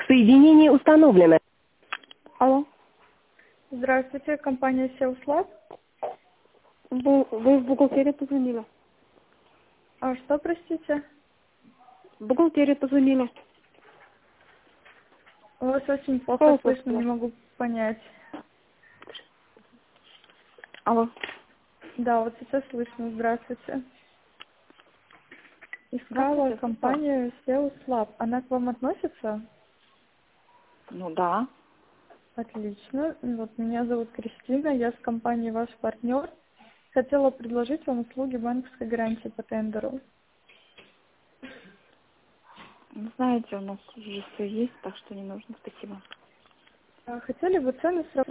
Соединение установлено. Алло. Здравствуйте, компания Селслаб. Вы в бухгалтерию позвонили? А что, простите? В бухгалтерию позвонили. У вас очень плохо Алло, слышно, не слушаю. могу понять. Алло. Да, вот сейчас слышно. Здравствуйте. Искала Здравствуйте, слушаю. компанию Селслаб. Она к вам относится? Ну да. Отлично. Вот меня зовут Кристина, я с компанией ваш партнер. Хотела предложить вам услуги банковской гарантии по тендеру. Знаете, у нас уже все есть, так что не нужно, спасибо. Хотели бы цены сравнить?